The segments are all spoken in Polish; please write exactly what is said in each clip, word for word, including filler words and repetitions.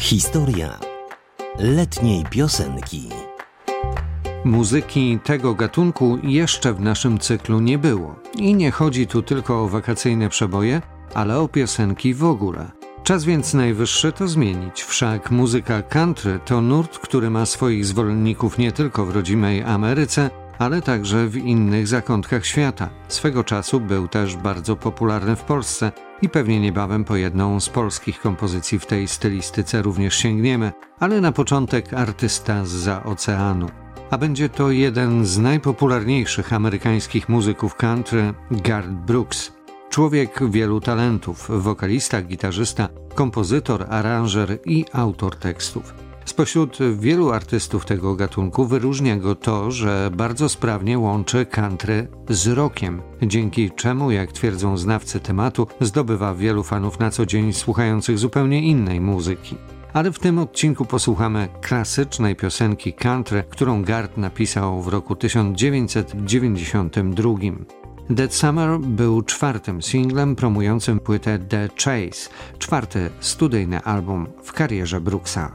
Historia letniej piosenki. Muzyki tego gatunku jeszcze w naszym cyklu nie było. I nie chodzi tu tylko o wakacyjne przeboje, ale o piosenki w ogóle. Czas więc najwyższy to zmienić, wszak muzyka country to nurt, który ma swoich zwolenników nie tylko w rodzimej Ameryce, ale także w innych zakątkach świata. Swego czasu był też bardzo popularny w Polsce i pewnie niebawem po jedną z polskich kompozycji w tej stylistyce również sięgniemy, ale na początek artysta zza oceanu. A będzie to jeden z najpopularniejszych amerykańskich muzyków country, Garth Brooks. Człowiek wielu talentów, wokalista, gitarzysta, kompozytor, aranżer i autor tekstów. Spośród wielu artystów tego gatunku wyróżnia go to, że bardzo sprawnie łączy country z rockiem, dzięki czemu, jak twierdzą znawcy tematu, zdobywa wielu fanów na co dzień słuchających zupełnie innej muzyki. Ale w tym odcinku posłuchamy klasycznej piosenki country, którą Garth napisał w roku tysiąc dziewięćset dziewięćdziesiątym drugim. That Summer był czwartym singlem promującym płytę The Chase, czwarty studyjny album w karierze Brooksa.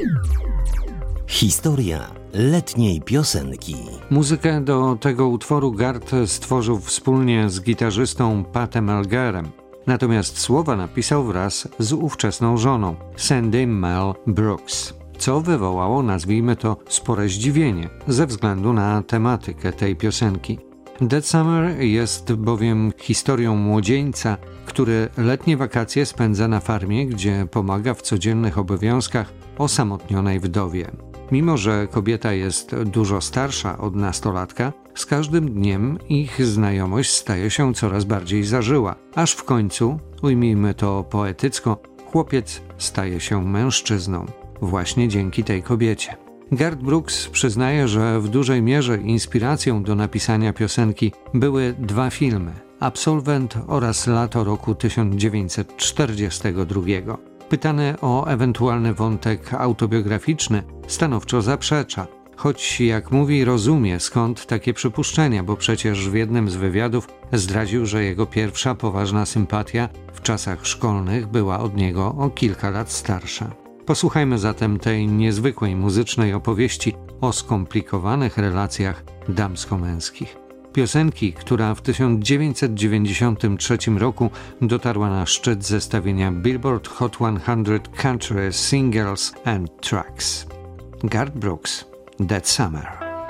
Historia letniej piosenki. Muzykę do tego utworu Garth stworzył wspólnie z gitarzystą Patem Elgerem. Natomiast słowa napisał wraz z ówczesną żoną, Sandy Mel Brooks, co wywołało, nazwijmy to, spore zdziwienie ze względu na tematykę tej piosenki. That Summer jest bowiem historią młodzieńca, który letnie wakacje spędza na farmie, gdzie pomaga w codziennych obowiązkach osamotnionej wdowie. Mimo że kobieta jest dużo starsza od nastolatka, z każdym dniem ich znajomość staje się coraz bardziej zażyła, aż w końcu, ujmijmy to poetycko, chłopiec staje się mężczyzną. Właśnie dzięki tej kobiecie. Garth Brooks przyznaje, że w dużej mierze inspiracją do napisania piosenki były dwa filmy, Absolwent oraz Lato roku tysiąc dziewięćset czterdziestego drugiego. Pytany o ewentualny wątek autobiograficzny, stanowczo zaprzecza, choć jak mówi, rozumie skąd takie przypuszczenia, bo przecież w jednym z wywiadów zdradził, że jego pierwsza poważna sympatia w czasach szkolnych była od niego o kilka lat starsza. Posłuchajmy zatem tej niezwykłej muzycznej opowieści o skomplikowanych relacjach damsko-męskich. Piosenki, która w tysiąc dziewięćset dziewięćdziesiątym trzecim roku dotarła na szczyt zestawienia Billboard Hot sto Country Singles and Tracks. Garth Brooks, That Summer.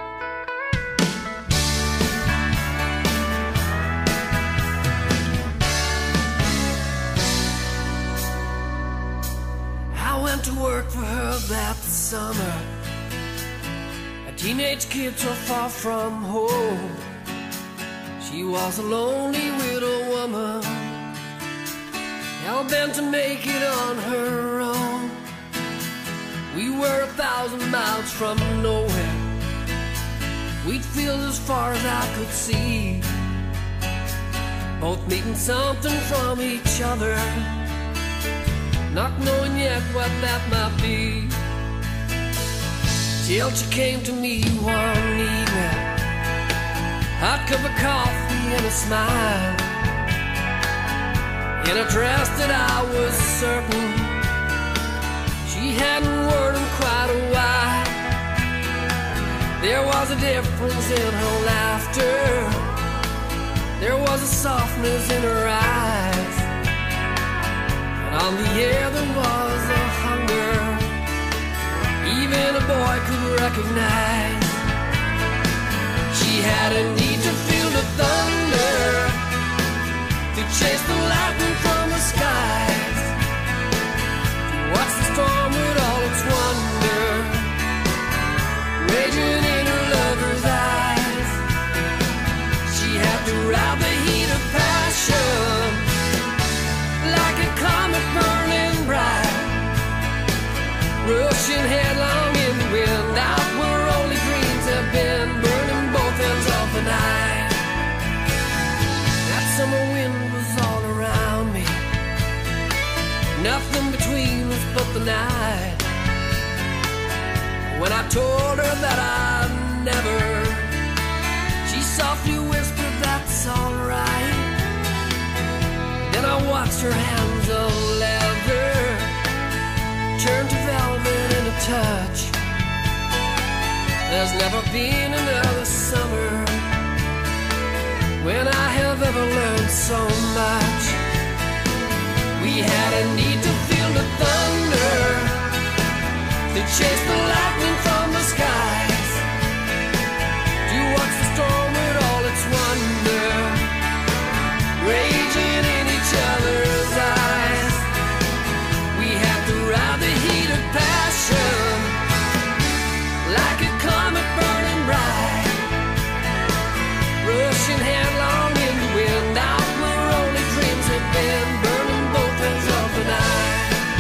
To work for her that summer. A teenage kid so far from home. She was a lonely widow woman, hell-bent to make it on her own. We were a thousand miles from nowhere. We'd feel as far as I could see, both needing something from each other, not knowing yet what that might be. Till she came to me one evening, hot cup of coffee and a smile, in a dress that I was certain she hadn't worn in quite a while. There was a difference in her laughter, there was a softness in her eyes, on the air there was a hunger even a boy could recognize. She had a need to feel the thunder, to chase the lightning from the skies, to watch the storm with all its wonder raging in her lover's eyes. She had to ride the heat of passion like a comet burning bright, rushing headlong in the wind, out where only dreams have been, burning both ends of the night. That summer wind was all around me, nothing between us but the night. When I told her that I'd never, she softly whispered, that's alright. Then I watched her hands of leather turn to velvet There's never been another summer when I have ever learned so much. We had a need to feel the thunder, to chase the lightning from the skies, to watch the storm with all its wonder raging in each other's eyes. We had to ride the heat of passion like a comet burning bright, rushing headlong in the wind, out where only dreams have been, burning both ends of the night.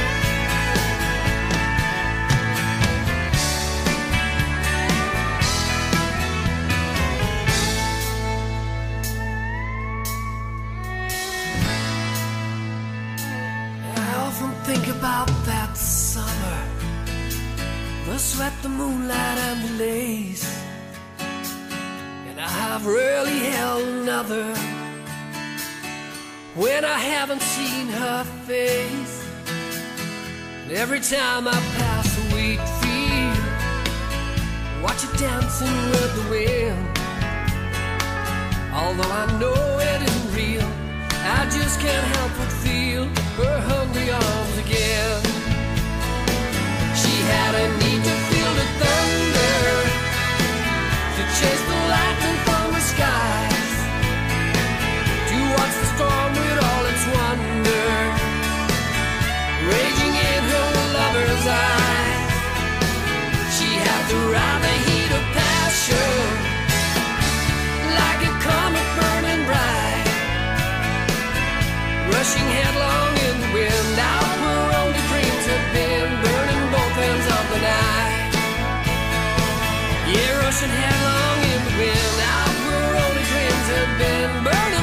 I often think about that summer, the sweat, the moonlight, and the lace. And I have rarely held another when I haven't seen her face. And every time I pass a wheat field, watch it dancing with the wind. Although I know it isn't real, I just can't help but feel her hungry arms again. She had a need to feel the thunder, to chase the lightning from the skies, to watch the storm with all its wonder raging in her lover's eyes. She had to ride the heat of passion like a comet burning bright, rushing headlong in the wind, out where only dreams had been, burning both ends of the night. Yeah, rushing headlong in the wind, out where only dreams had been, burning